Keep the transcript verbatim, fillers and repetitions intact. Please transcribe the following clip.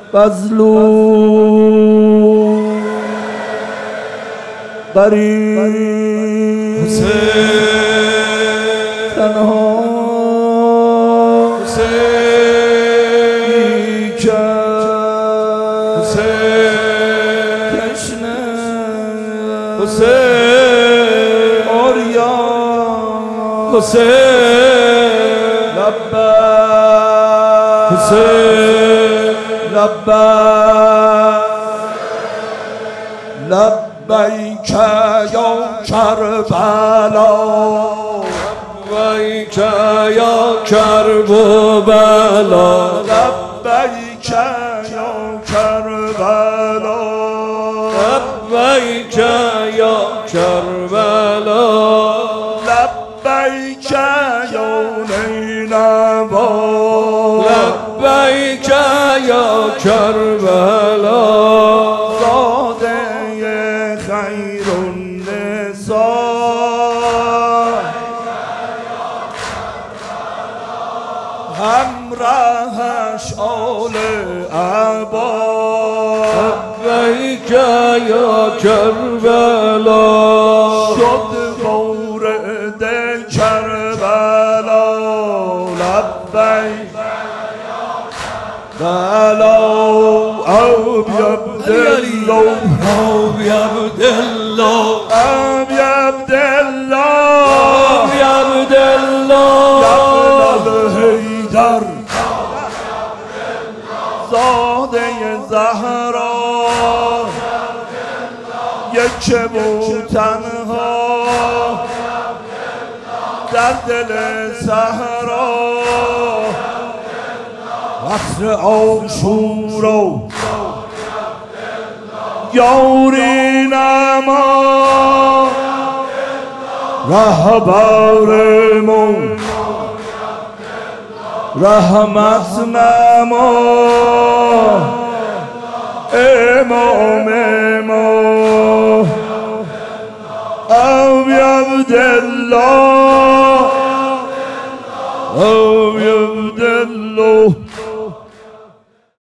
مظلوم غریب تنها حسین لبیک حسین لبیک لبیک یا کربلا لبیک یا کرب و بلا لبیک یا کربلا لبیک یا کربلا لبیک یا نینوا لبیک یا کربلا زاده خیر النساء همراهش آل عبا لبیک یا کربلا شد مورد کربلا لبیک بلا او بیعبدالله او بیعبدالله او بیعبدالله او بیعبدالله ابن الحیدر زاده زهرا یک بود تنها در دل صحرا عصر عاشورا یاری نما رهبرمون رحمت نما امام ما او بیعبدالله او بیعبدالله